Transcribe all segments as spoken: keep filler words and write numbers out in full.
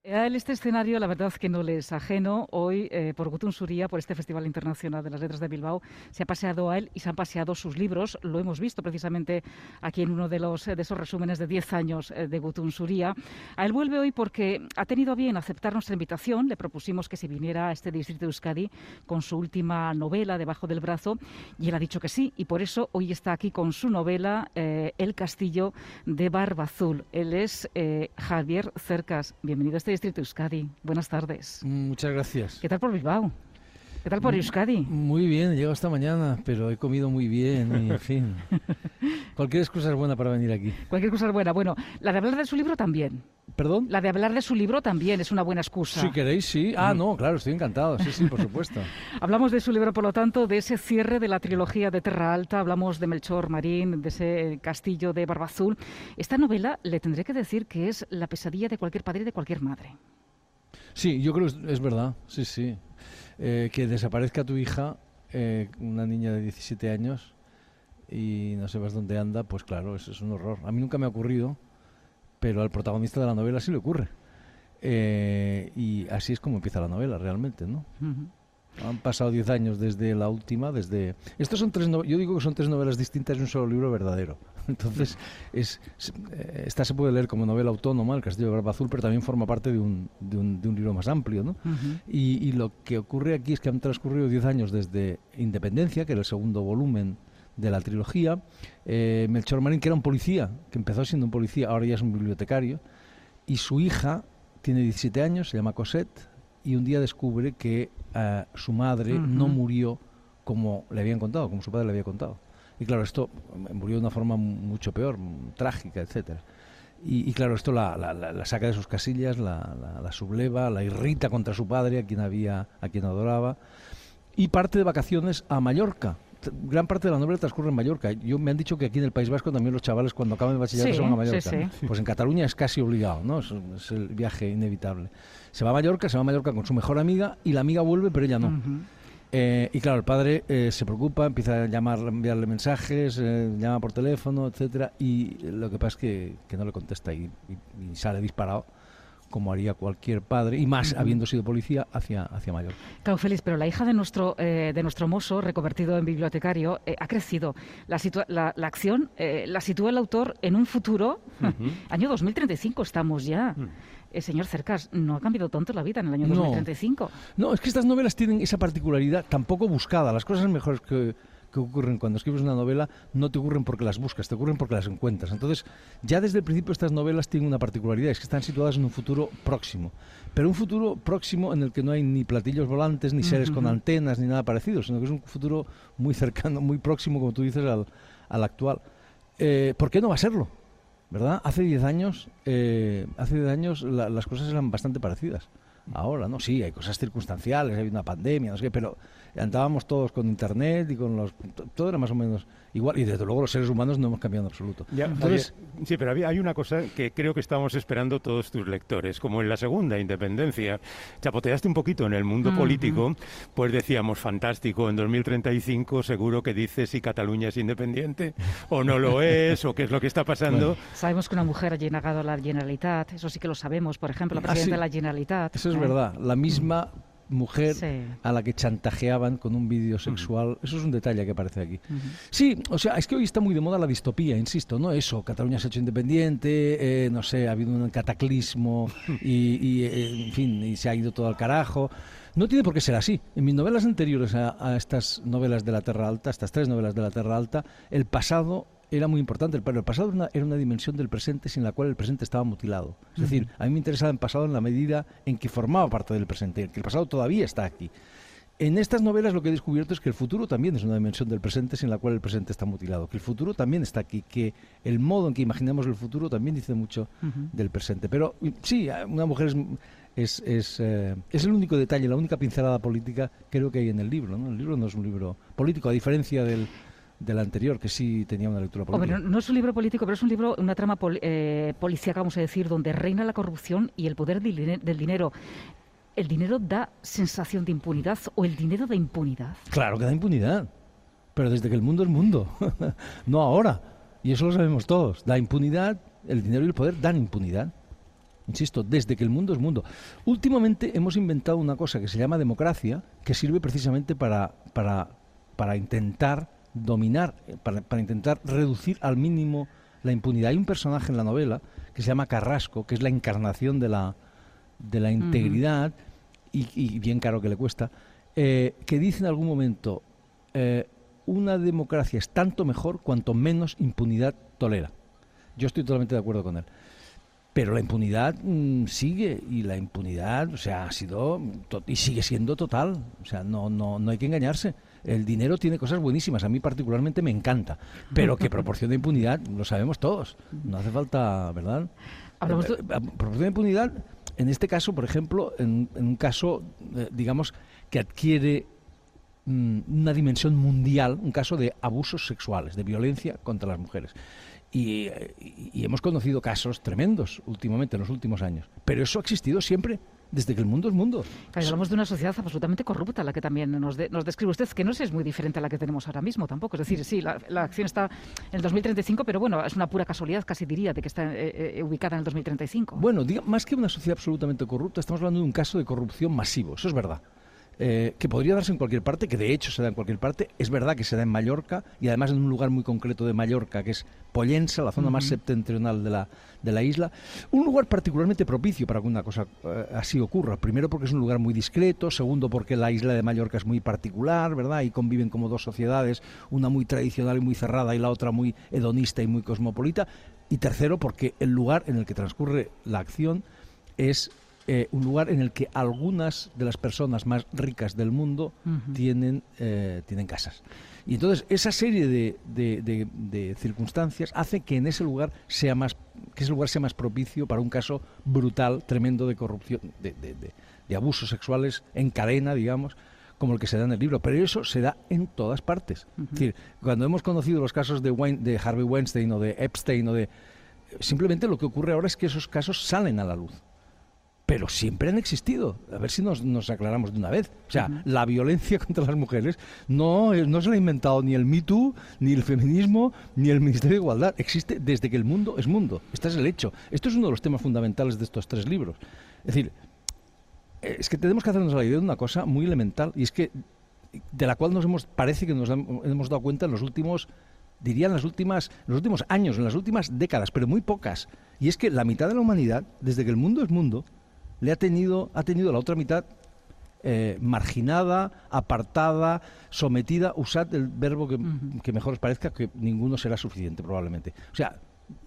A él este escenario, la verdad que no le es ajeno. Hoy, eh, por Gutun Suria, por este Festival Internacional de las Letras de Bilbao, se ha paseado a él y se han paseado sus libros. Lo hemos visto precisamente aquí en uno de, los, de esos resúmenes de diez años eh, de Gutun Suria. A él vuelve hoy porque ha tenido a bien aceptar nuestra invitación. Le propusimos que se viniera a este distrito de Euskadi con su última novela debajo del brazo y él ha dicho que sí. Y por eso hoy está aquí con su novela eh, El castillo de Barbazul. Él es eh, Javier Cercas. Bienvenido a este distrito Euskadi. Buenas tardes. Muchas gracias. ¿Qué tal por Bilbao? ¿Qué tal por Euskadi? Muy bien, llego esta mañana, pero he comido muy bien y, en fin. Cualquier excusa es buena para venir aquí. Cualquier cosa es buena. Bueno, la de hablar de su libro también. ¿Perdón? La de hablar de su libro también es una buena excusa. Si queréis, sí. Ah, no, claro, estoy encantado. Sí, sí, por supuesto. Hablamos de su libro, por lo tanto, de ese cierre de la trilogía de Terra Alta. Hablamos de Melchor Marín, de ese castillo de Barbazul. Esta novela, le tendré que decir que es la pesadilla de cualquier padre y de cualquier madre. Sí, yo creo que es verdad, sí, sí. Eh, que desaparezca tu hija, eh, una niña de diecisiete años, y no sepas dónde anda, pues claro, eso es un horror. A mí nunca me ha ocurrido, pero al protagonista de la novela sí le ocurre. Eh, y así es como empieza la novela, realmente, ¿no? Uh-huh. Han pasado diez años desde la última, desde... Estos son tres no... Yo digo que son tres novelas distintas y un solo libro verdadero. Entonces, es, esta se puede leer como novela autónoma, El castillo de Barbazul, pero también forma parte de un, de un, de un libro más amplio, ¿no? Uh-huh. y, y lo que ocurre aquí es que han transcurrido diez años desde Independencia, que era el segundo volumen de la trilogía. Eh, Melchor Marín, que era un policía, que empezó siendo un policía, ahora ya es un bibliotecario, y su hija tiene diecisiete años, se llama Cosette, y un día descubre que uh, su madre uh-huh. no murió como le habían contado, como su padre le había contado. Y claro, esto murió de una forma mucho peor, trágica, etcétera. Y, y claro, esto la, la, la saca de sus casillas, la, la, la subleva, la irrita contra su padre, a quien había, a quien adoraba, y parte de vacaciones a Mallorca. Gran parte de la novela transcurre en Mallorca. Yo me han dicho que aquí en el País Vasco también los chavales cuando acaban el bachillerato sí, se van a Mallorca. Sí, sí. Pues en Cataluña es casi obligado, ¿no? Es, es el viaje inevitable. Se va a Mallorca, se va a Mallorca con su mejor amiga y la amiga vuelve, pero ella no. Uh-huh. Eh, y claro, el padre eh, se preocupa, empieza a llamar, enviarle mensajes, eh, llama por teléfono, etcétera, y lo que pasa es que, que no le contesta y, y, y sale disparado, como haría cualquier padre, y más uh-huh. habiendo sido policía, hacia, hacia Mallorca. Claro, Félix, pero la hija de nuestro eh, de nuestro mozo, reconvertido en bibliotecario, eh, ha crecido. La, situa- la, la acción eh, la sitúa el autor en un futuro, uh-huh. año dos mil treinta y cinco estamos ya. Uh-huh. Eh, señor Cercas, no ha cambiado tanto la vida en el año dos mil treinta y cinco. No, no, es que estas novelas tienen esa particularidad tampoco buscada. Las cosas mejores que... que ocurren cuando escribes una novela no te ocurren porque las buscas, te ocurren porque las encuentras. Entonces, ya desde el principio estas novelas tienen una particularidad, es que están situadas en un futuro próximo, pero un futuro próximo en el que no hay ni platillos volantes, ni seres uh-huh. con antenas, ni nada parecido, sino que es un futuro muy cercano, muy próximo, como tú dices, al, al actual. Eh, ¿Por qué no va a serlo? ¿Verdad? Hace diez años, eh, hace diez años la, las cosas eran bastante parecidas. Ahora, ¿no? Sí, hay cosas circunstanciales, hay una pandemia, no sé qué, pero andábamos todos con internet y con los... Todo era más o menos igual, y desde luego los seres humanos no hemos cambiado en absoluto. Ya, Entonces, había, sí, pero había, hay una cosa que creo que estamos esperando todos tus lectores, como en la segunda Independencia, chapoteaste un poquito en el mundo uh-huh. político, pues decíamos, fantástico, en dos mil treinta y cinco seguro que dices si Cataluña es independiente, o no lo es, o qué es lo que está pasando. Bueno. Sabemos que una mujer ha llegado a la Generalitat, eso sí que lo sabemos, por ejemplo, la presidenta ah, sí. de la Generalitat. Eso es verdad, la misma mujer sí. a la que chantajeaban con un vídeo sexual, uh-huh. eso es un detalle que aparece aquí. Uh-huh. Sí, o sea, es que hoy está muy de moda la distopía, insisto, ¿no? Eso, Cataluña se ha hecho independiente, eh, no sé, ha habido un cataclismo y, y eh, en fin, y se ha ido todo al carajo. No tiene por qué ser así. En mis novelas anteriores a, a estas novelas de la Terra Alta, estas tres novelas de la Terra Alta, el pasado era muy importante, pero el pasado era una, era una dimensión del presente sin la cual el presente estaba mutilado. Es uh-huh. decir, a mí me interesaba el pasado en la medida en que formaba parte del presente, que el pasado todavía está aquí. En estas novelas lo que he descubierto es que el futuro también es una dimensión del presente sin la cual el presente está mutilado, que el futuro también está aquí, que el modo en que imaginamos el futuro también dice mucho uh-huh. del presente. Pero sí, una mujer es... Es, es, eh, es el único detalle, la única pincelada política creo que hay en el libro, ¿no? El libro no es un libro político, a diferencia del, del anterior, que sí tenía una lectura política. Hombre, no es un libro político, pero es un libro, una trama pol, eh, policíaca, vamos a decir, donde reina la corrupción y el poder del, del dinero. ¿El dinero da sensación de impunidad o el dinero da impunidad? Claro que da impunidad, pero desde que el mundo es mundo, no ahora. Y eso lo sabemos todos. Da impunidad, el dinero y el poder dan impunidad. Insisto, desde que el mundo es mundo. Últimamente hemos inventado una cosa que se llama democracia, que sirve precisamente para, para, para intentar dominar, para, para intentar reducir al mínimo la impunidad. Hay un personaje en la novela que se llama Carrasco, que es la encarnación de la, de la integridad, uh-huh. y, y bien caro que le cuesta, eh, que dice en algún momento, eh, una democracia es tanto mejor cuanto menos impunidad tolera. Yo estoy totalmente de acuerdo con él. Pero la impunidad mmm, sigue, y la impunidad, o sea, ha sido to- y sigue siendo total. O sea, no, no, no hay que engañarse. El dinero tiene cosas buenísimas, a mí particularmente me encanta, pero que proporciona impunidad lo sabemos todos. No hace falta, ¿verdad? Hablamos de... Proporciona impunidad, en este caso, por ejemplo, en, en un caso, eh, digamos, que adquiere mmm, una dimensión mundial, un caso de abusos sexuales, de violencia contra las mujeres. Y, y, y hemos conocido casos tremendos últimamente, en los últimos años. Pero eso ha existido siempre, desde que el mundo es mundo. Claro, hablamos de una sociedad absolutamente corrupta, la que también nos, de, nos describe usted, que no es muy diferente a la que tenemos ahora mismo tampoco. Es decir, sí, la, la acción está en el dos mil treinta y cinco, pero bueno, es una pura casualidad, casi diría, de que está eh, eh, ubicada en el dos mil treinta y cinco. Bueno, diga, más que una sociedad absolutamente corrupta, estamos hablando de un caso de corrupción masivo, eso es verdad. Eh, que podría darse en cualquier parte, que de hecho se da en cualquier parte. Es verdad que se da en Mallorca, y además en un lugar muy concreto de Mallorca, que es Pollensa, la zona uh-huh. más septentrional de la, de la isla. Un lugar particularmente propicio para que una cosa eh, así ocurra. Primero porque es un lugar muy discreto, segundo porque la isla de Mallorca es muy particular, ¿verdad? Y conviven como dos sociedades, una muy tradicional y muy cerrada y la otra muy hedonista y muy cosmopolita. Y tercero porque el lugar en el que transcurre la acción es... Eh, un lugar en el que algunas de las personas más ricas del mundo uh-huh. tienen, eh, tienen casas. Y entonces esa serie de, de, de, de circunstancias hace que en ese lugar sea más, que ese lugar sea más propicio para un caso brutal, tremendo de corrupción, de, de, de, de abusos sexuales en cadena, digamos, como el que se da en el libro. Pero eso se da en todas partes. Uh-huh. Es decir, cuando hemos conocido los casos de, Wein, de Harvey Weinstein o de Epstein o de... Simplemente lo que ocurre ahora es que esos casos salen a la luz. Pero siempre han existido. A ver si nos, nos aclaramos de una vez. O sea, uh-huh. la violencia contra las mujeres no, no se la ha inventado ni el Me Too, ni el feminismo, ni el Ministerio de Igualdad. Existe desde que el mundo es mundo. Este es el hecho. Esto es uno de los temas fundamentales de estos tres libros. Es decir, es que tenemos que hacernos la idea de una cosa muy elemental, y es que de la cual nos hemos, parece que nos hemos dado cuenta en los últimos, diría en las últimas, en los últimos años, en las últimas décadas, pero muy pocas. Y es que la mitad de la humanidad, desde que el mundo es mundo, le ha tenido, ha tenido la otra mitad eh, marginada, apartada, sometida. Usad el verbo que, uh-huh. que mejor os parezca, que ninguno será suficiente probablemente. O sea,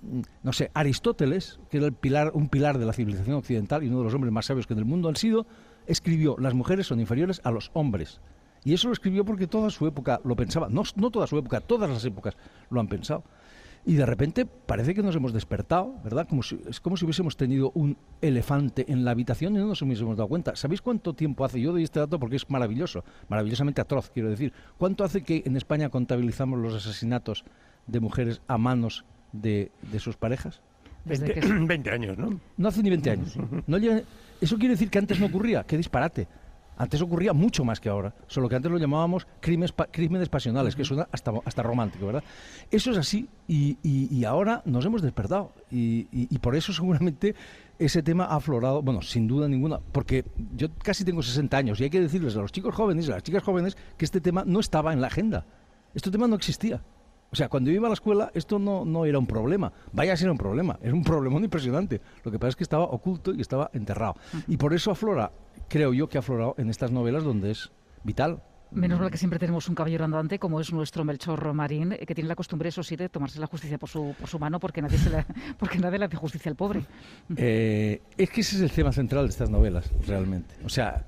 no sé, Aristóteles, que era el pilar, un pilar de la civilización occidental y uno de los hombres más sabios que en el mundo han sido, escribió: las mujeres son inferiores a los hombres. Y eso lo escribió porque toda su época lo pensaba. No, no toda su época, todas las épocas lo han pensado. Y de repente parece que nos hemos despertado, ¿verdad? Como si, es como si hubiésemos tenido un elefante en la habitación y no nos hubiésemos dado cuenta. ¿Sabéis cuánto tiempo hace? Yo doy este dato porque es maravilloso, maravillosamente atroz, quiero decir. ¿Cuánto hace que en España contabilizamos los asesinatos de mujeres a manos de, de sus parejas? Desde que... veinte años, ¿no? No hace ni veinte años. No llega... Eso quiere decir que antes no ocurría. ¡Qué disparate! Antes ocurría mucho más que ahora, solo que antes lo llamábamos crímenes, pa- crímenes pasionales, uh-huh. que suena hasta, hasta romántico, ¿verdad? Eso es así, y, y, y ahora nos hemos despertado, y, y, y por eso seguramente ese tema ha aflorado, bueno, sin duda ninguna, porque yo casi tengo sesenta años, y hay que decirles a los chicos jóvenes y a las chicas jóvenes que este tema no estaba en la agenda, este tema no existía. O sea, cuando yo iba a la escuela, esto no, no era un problema. Vaya a ser un problema, era un problemón impresionante. Lo que pasa es que estaba oculto y estaba enterrado. Uh-huh. Y por eso aflora, creo yo que ha aflorado en estas novelas donde es vital. Menos mal que siempre tenemos un caballero andante como es nuestro Melchor Marín, que tiene la costumbre, eso sí, de tomarse la justicia por su, por su mano, porque nadie, se la, porque nadie le hace justicia al pobre. Eh, es que ese es el tema central de estas novelas, realmente. O sea,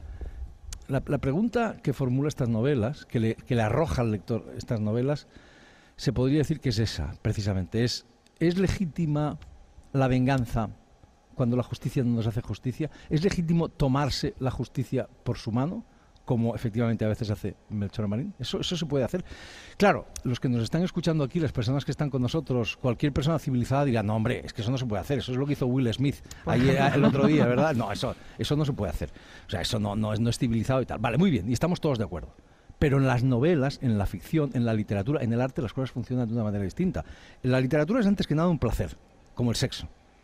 la, la pregunta que formula estas novelas, que le, que le arroja al lector estas novelas, se podría decir que es esa, precisamente. Es, ¿es legítima la venganza cuando la justicia no nos hace justicia? ¿Es legítimo tomarse la justicia por su mano, como efectivamente a veces hace Melchor Marín? Eso, eso se puede hacer. Claro, los que nos están escuchando aquí, las personas que están con nosotros, cualquier persona civilizada dirá: no, hombre, es que eso no se puede hacer, eso es lo que hizo Will Smith ayer, el otro día, ¿verdad? No, eso, eso no se puede hacer. O sea, eso no, no, es, no es civilizado y tal. Vale, muy bien, y estamos todos de acuerdo. Pero en las novelas, en la ficción, en la literatura, en el arte, las cosas funcionan de una manera distinta. La literatura es antes que nada un placer, como el sexo.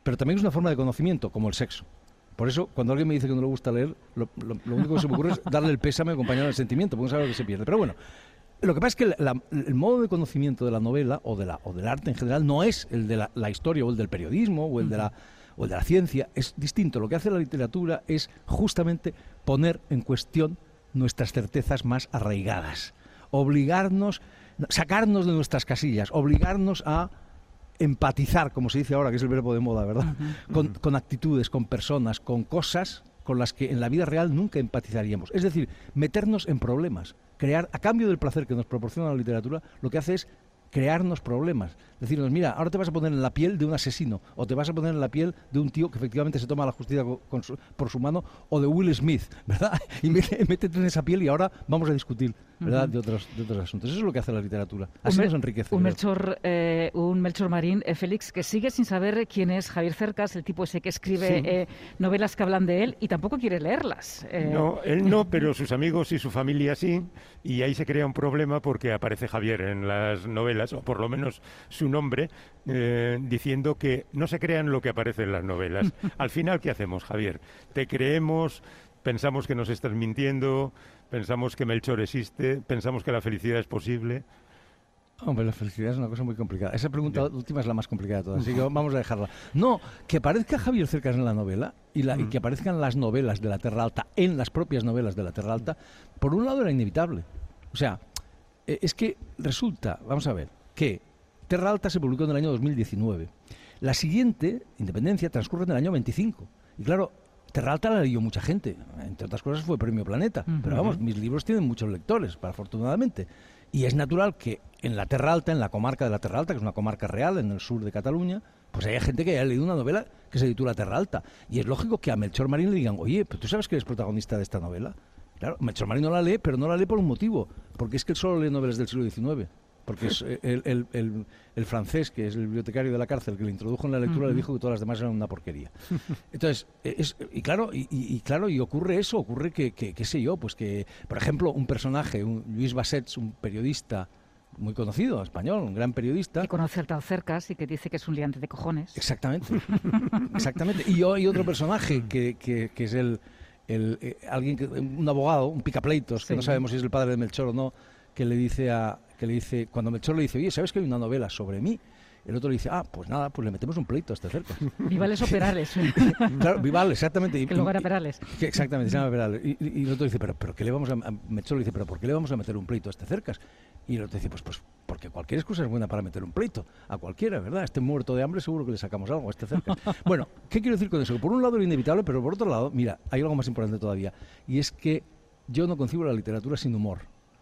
pero también es una forma de conocimiento, como el sexo. Por eso, cuando alguien me dice que no le gusta leer, lo, lo, lo único que se me ocurre es darle el pésame acompañado del sentimiento, porque no sabe lo que se pierde. Pero bueno, lo que pasa es que la, la, el modo de conocimiento de la novela o, de la, o del arte en general no es el de la, la historia o el del periodismo o el de la, o el de la ciencia, es distinto. Lo que hace la literatura es justamente poner en cuestión nuestras certezas más arraigadas, obligarnos, sacarnos de nuestras casillas, obligarnos a empatizar, como se dice ahora, que es el verbo de moda, ¿verdad? Uh-huh. Con, con actitudes, con personas, con cosas con las que en la vida real nunca empatizaríamos. Es decir, meternos en problemas, crear, a cambio del placer que nos proporciona la literatura, lo que hace es crearnos problemas. Decirnos, mira, ahora te vas a poner en la piel de un asesino, o te vas a poner en la piel de un tío que efectivamente se toma la justicia con, con su, por su mano, o de Will Smith, ¿verdad? Y métete en esa piel y ahora vamos a discutir, ¿verdad?, uh-huh. de, otros, de otros asuntos. Eso es lo que hace la literatura. Así nos enriquece. Un Melchor, eh, un Melchor Marín, eh, Félix, que sigue sin saber quién es Javier Cercas, el tipo ese que escribe sí. eh, novelas que hablan de él y tampoco quiere leerlas. Eh. No, él no, pero sus amigos y su familia sí, y ahí se crea un problema porque aparece Javier en las novelas, o por lo menos su nombre, eh, diciendo que no se crean lo que aparece en las novelas. Al final, ¿qué hacemos, Javier? ¿Te creemos? ¿Pensamos que nos estás mintiendo? ¿Pensamos que Melchor existe? ¿Pensamos que la felicidad es posible? Hombre, la felicidad es una cosa muy complicada. Esa pregunta yeah. última es la más complicada de todas, así que vamos a dejarla. No, que aparezca Javier Cercas en la novela y, la, mm. y que aparezcan las novelas de la Terra Alta en las propias novelas de la Terra Alta, por un lado era inevitable. O sea, es que resulta, vamos a ver, que Terra Alta se publicó en el año dos mil diecinueve. La siguiente, Independencia, transcurre en el año veinticinco. Y claro, Terra Alta la leyó mucha gente. Entre otras cosas fue Premio Planeta. Uh-huh. Pero vamos, mis libros tienen muchos lectores, afortunadamente. Y es natural que en la Terra Alta, en la comarca de la Terra Alta, que es una comarca real en el sur de Cataluña, pues haya gente que haya leído una novela que se titula Terra Alta. Y es lógico que a Melchor Marín le digan, oye, ¿pero tú sabes que eres protagonista de esta novela? Claro, Melchor Marín no la lee, pero no la lee por un motivo. Porque es que él solo lee novelas del siglo diecinueve. Porque es el, el, el, el francés, que es el bibliotecario de la cárcel, que le introdujo en la lectura, uh-huh. le dijo que todas las demás eran una porquería. Entonces, es, y claro, y, y claro, y ocurre eso, ocurre que, que, qué sé yo, pues que, por ejemplo, un personaje, un Luis Bassets, un periodista muy conocido, español, un gran periodista. Que conoce al tal Cercas y que dice que es un liante de cojones. Exactamente, exactamente. Y yo hay otro personaje que, que, que es el, el eh, alguien, que, un abogado, un picapleitos, sí. que no sabemos si es el padre de Melchor o no, que le dice a que le dice cuando Melchor le dice, oye, ¿sabes que hay una novela sobre mí? El otro le dice, ah, pues nada, pues le metemos un pleito a este Cercas. Vivales o Perales. Claro, Vivales, exactamente. Que luego era Perales. Y, que exactamente, se llama Perales. Y, y, y el otro dice, pero, pero ¿qué le vamos a, a Melchor le dice, pero ¿por qué le vamos a meter un pleito a este Cercas? Y el otro dice, pues, pues porque cualquier excusa es buena para meter un pleito. A cualquiera, ¿verdad? Este muerto de hambre seguro que le sacamos algo a este Cercas. Bueno, ¿qué quiero decir con eso? Por un lado lo inevitable, pero por otro lado, mira, hay algo más importante todavía. Y es que yo no concibo la literatura sin humor.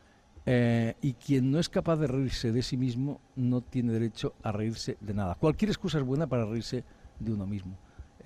Eh, y quien no es capaz de reírse de sí mismo no tiene derecho a reírse de nada. Cualquier excusa es buena para reírse de uno mismo.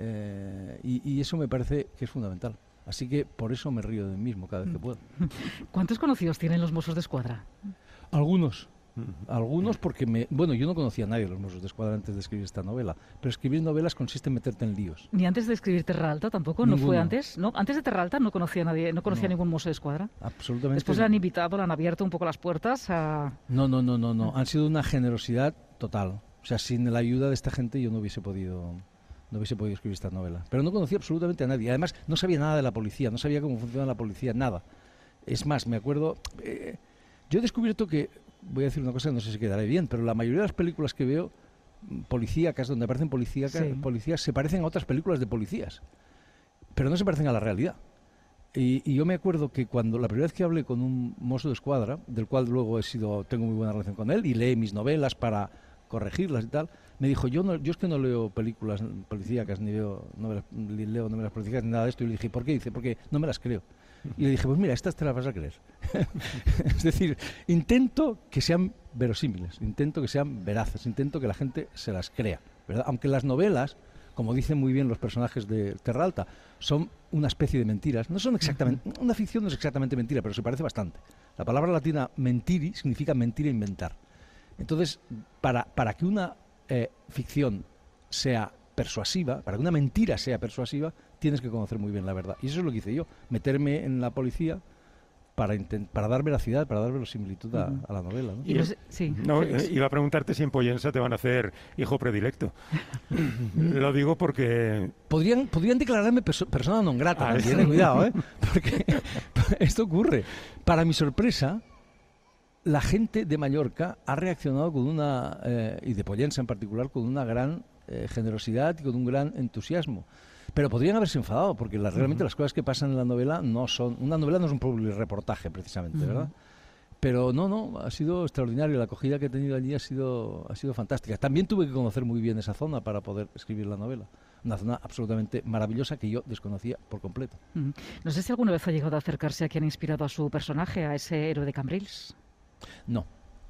Eh, y, y eso me parece que es fundamental. Así que por eso me río de mí mismo cada vez que puedo. ¿Cuántos conocidos tienen los Mossos de Escuadra? Algunos. Algunos porque, me, bueno, yo no conocía a nadie de los Mossos de Escuadra antes de escribir esta novela, pero escribir novelas consiste en meterte en líos. ¿Ni antes de escribir Terra Alta tampoco? Ninguno. ¿No fue antes? ¿No? Antes de Terra Alta no conocía a nadie, no conocía no. a ningún Mosso de Escuadra. Absolutamente. Después le han invitado, le han abierto un poco las puertas a... No, no, no, no, no. Han sido una generosidad total. O sea, sin la ayuda de esta gente yo no hubiese podido... no hubiese podido escribir esta novela. Pero no conocía absolutamente a nadie. Además, no sabía nada de la policía, no sabía cómo funciona la policía, nada. Es más, me acuerdo... Eh, yo he descubierto que... Voy a decir una cosa que no sé si quedará bien, pero la mayoría de las películas que veo policíacas, donde aparecen policíacas, sí. policías, se parecen a otras películas de policías, pero no se parecen a la realidad. Y, y yo me acuerdo que cuando la primera vez que hablé con un mozo de escuadra, del cual luego he sido, tengo muy buena relación con él, y lee mis novelas para corregirlas y tal, me dijo, yo no, yo es que no leo películas policíacas, ni leo novelas, ni leo novelas policíacas, ni nada de esto. Y le dije, ¿por qué? Dice, porque no me las creo. Y le dije, pues mira, estas te las vas a creer. Es decir, intento que sean verosímiles, intento que sean veraces, intento que la gente se las crea, ¿verdad? Aunque las novelas, como dicen muy bien los personajes de Terra Alta, son una especie de mentiras. No son exactamente, una ficción no es exactamente mentira, pero se parece bastante. La palabra latina mentiri significa mentir e inventar. Entonces, para, para que una eh, ficción sea persuasiva, para que una mentira sea persuasiva, tienes que conocer muy bien la verdad. Y eso es lo que hice yo, meterme en la policía para, para dar veracidad, para dar verosimilitud a, uh-huh. a la novela, ¿no? Y los, sí. No, eh, iba a preguntarte si en Pollensa te van a hacer hijo predilecto. Lo digo porque... Podrían, podrían declararme perso persona non grata, ah, también, eh, cuidado, ¿eh? Porque esto ocurre. Para mi sorpresa, la gente de Mallorca ha reaccionado con una, eh, y de Pollensa en particular, con una gran eh, generosidad y con un gran entusiasmo. Pero podrían haberse enfadado, porque la, realmente uh-huh. las cosas que pasan en la novela no son... Una novela no es un publireportaje, precisamente, uh-huh. ¿verdad? Pero no, no, ha sido extraordinario. La acogida que he tenido allí ha sido, ha sido fantástica. También tuve que conocer muy bien esa zona para poder escribir la novela. Una zona absolutamente maravillosa que yo desconocía por completo. Uh-huh. No sé si alguna vez ha llegado a acercarse a quien ha inspirado a su personaje, a ese héroe de Cambrils. No.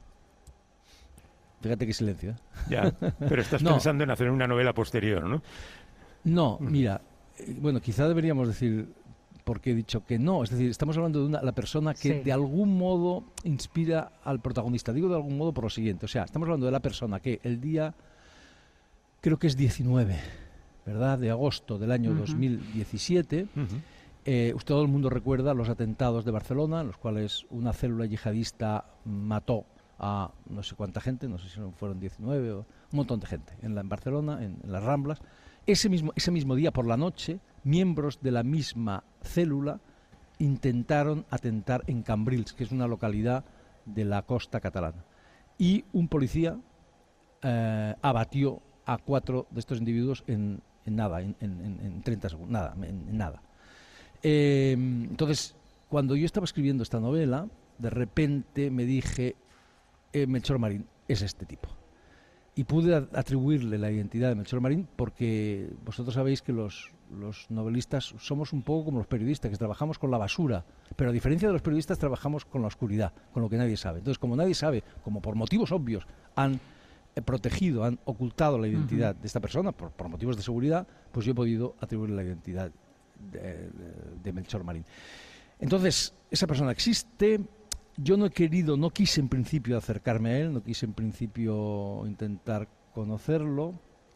Fíjate qué silencio, ¿eh? Ya, pero estás no. pensando en hacer una novela posterior, ¿no? No, mira, eh, bueno, quizá deberíamos decir por qué he dicho que no. Es decir, estamos hablando de una, la persona que sí. de algún modo inspira al protagonista. Digo de algún modo por lo siguiente. O sea, estamos hablando de la persona que el día, creo que es diecinueve, ¿verdad?, de agosto del año uh-huh. dos mil diecisiete, uh-huh. eh, usted, todo el mundo recuerda los atentados de Barcelona, en los cuales una célula yihadista mató a no sé cuánta gente, no sé si fueron diecinueve o un montón de gente en, la, en Barcelona, en, en las Ramblas. Ese mismo, ese mismo día por la noche, miembros de la misma célula intentaron atentar en Cambrils, que es una localidad de la costa catalana. Y un policía eh, abatió a cuatro de estos individuos en, en nada, en, en, en treinta segundos, nada, en, en nada. Eh, entonces, cuando yo estaba escribiendo esta novela, de repente me dije, eh, Melchor Marín es este tipo. Y pude atribuirle la identidad de Melchor Marín porque vosotros sabéis que los, los novelistas somos un poco como los periodistas, que trabajamos con la basura, pero a diferencia de los periodistas trabajamos con la oscuridad, con lo que nadie sabe. Entonces, como nadie sabe, como por motivos obvios han eh, protegido, han ocultado la identidad uh-huh. de esta persona, por, por motivos de seguridad, pues yo he podido atribuirle la identidad de, de, de Melchor Marín. Entonces, esa persona existe. Yo no he querido, no quise en principio acercarme a él, no quise en principio intentar conocerlo,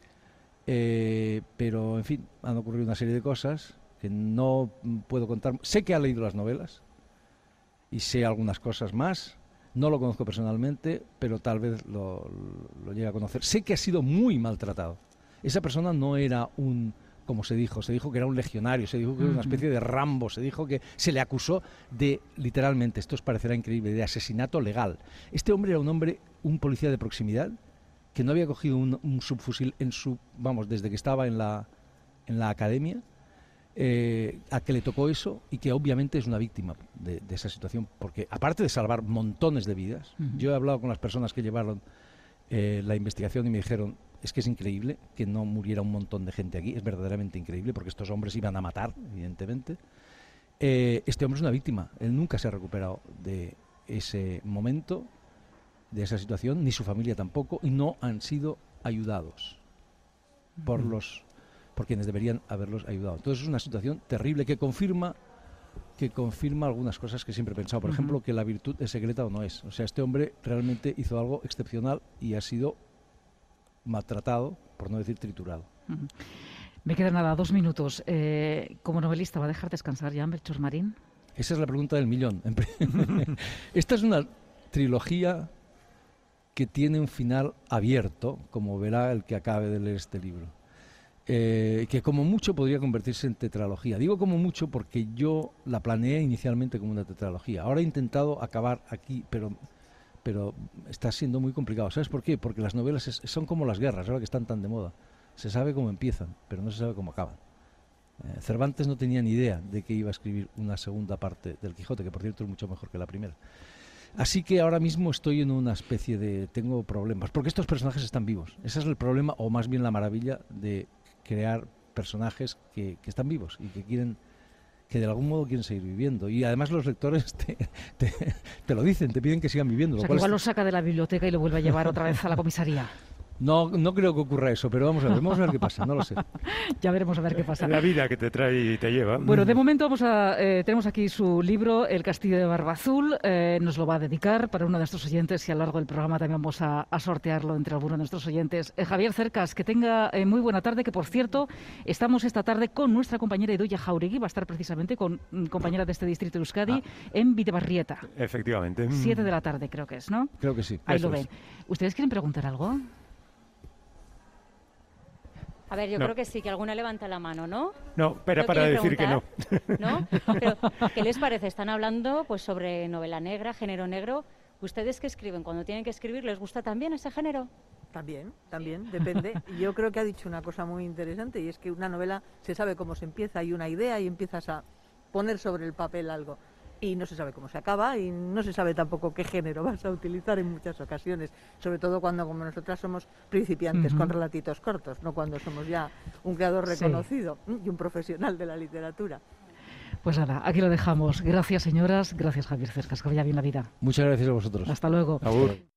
eh, pero en fin, han ocurrido una serie de cosas que no puedo contar. Sé que ha leído las novelas y sé algunas cosas más, no lo conozco personalmente, pero tal vez lo, lo llegue a conocer. Sé que ha sido muy maltratado. Esa persona no era un... como se dijo, se dijo que era un legionario, se dijo que era una especie de Rambo, se dijo que se le acusó de, literalmente, esto os parecerá increíble, de asesinato legal. Este hombre era un hombre, un policía de proximidad, que no había cogido un, un subfusil en su, vamos, desde que estaba en la, en la academia, eh, a que le tocó eso y que obviamente es una víctima de, de esa situación, porque aparte de salvar montones de vidas, uh-huh. yo he hablado con las personas que llevaron eh, la investigación y me dijeron, es que es increíble que no muriera un montón de gente aquí, es verdaderamente increíble, porque estos hombres iban a matar, evidentemente. Eh, este hombre es una víctima, él nunca se ha recuperado de ese momento, de esa situación, ni su familia tampoco, y no han sido ayudados por, mm. los, por quienes deberían haberlos ayudado. Entonces es una situación terrible que confirma, que confirma algunas cosas que siempre he pensado. Por uh-huh. ejemplo, que la virtud es secreta o no es. O sea, este hombre realmente hizo algo excepcional y ha sido maltratado, por no decir triturado. Uh-huh. Me quedan nada, dos minutos. Eh, como novelista, ¿va a dejar descansar ya Melchor Marín? Esa es la pregunta del millón. Esta es una trilogía que tiene un final abierto, como verá el que acabe de leer este libro. Eh, que como mucho podría convertirse en tetralogía. Digo como mucho porque yo la planeé inicialmente como una tetralogía. Ahora he intentado acabar aquí, pero... pero está siendo muy complicado. ¿Sabes por qué? Porque las novelas es, son como las guerras, ahora que están tan de moda. Se sabe cómo empiezan, pero no se sabe cómo acaban. Eh, Cervantes no tenía ni idea de que iba a escribir una segunda parte del Quijote, que por cierto es mucho mejor que la primera. Así que ahora mismo estoy en una especie de... tengo problemas, porque estos personajes están vivos. Ese es el problema, o más bien la maravilla, de crear personajes que, que están vivos y que quieren... que de algún modo quieren seguir viviendo. Y además los lectores te, te, te lo dicen, te piden que sigan viviendo. O lo sea, cual que igual es... lo saca de la biblioteca y lo vuelve a llevar otra vez a la comisaría. No, no creo que ocurra eso, pero vamos a ver, vamos a ver qué pasa, no lo sé. Ya veremos a ver qué pasa. La vida que te trae y te lleva. Bueno, de momento vamos a eh, tenemos aquí su libro, El castillo de Barbazul. Eh, nos lo va a dedicar para uno de nuestros oyentes y a lo largo del programa también vamos a, a sortearlo entre algunos de nuestros oyentes. Eh, Javier Cercas, que tenga eh, muy buena tarde, que por cierto, estamos esta tarde con nuestra compañera Idoia Jauregui, va a estar precisamente con mm, compañera de este distrito de Euskadi ah. en Vitebarrieta. Efectivamente. Siete de la tarde creo que es, ¿no? Creo que sí. Ahí Eso lo ven. Es. ¿Ustedes quieren preguntar algo? A ver, yo no. creo que sí, que alguna levanta la mano, ¿no? No, pero ¿No para decir preguntar? que no. ¿No? Pero, ¿qué les parece? Están hablando pues sobre novela negra, género negro. ¿Ustedes qué escriben? Cuando tienen que escribir, ¿les gusta también ese género? También, también, depende. Yo creo que ha dicho una cosa muy interesante y es que una novela se sabe cómo se empieza, hay una idea y empiezas a poner sobre el papel algo. Y no se sabe cómo se acaba y no se sabe tampoco qué género vas a utilizar en muchas ocasiones, sobre todo cuando como nosotras somos principiantes uh-huh. con relatitos cortos, no cuando somos ya un creador reconocido sí. y un profesional de la literatura. Pues nada, aquí lo dejamos. Gracias señoras, gracias Javier Cercas, que vaya bien la vida. Muchas gracias a vosotros. Hasta luego. Agur.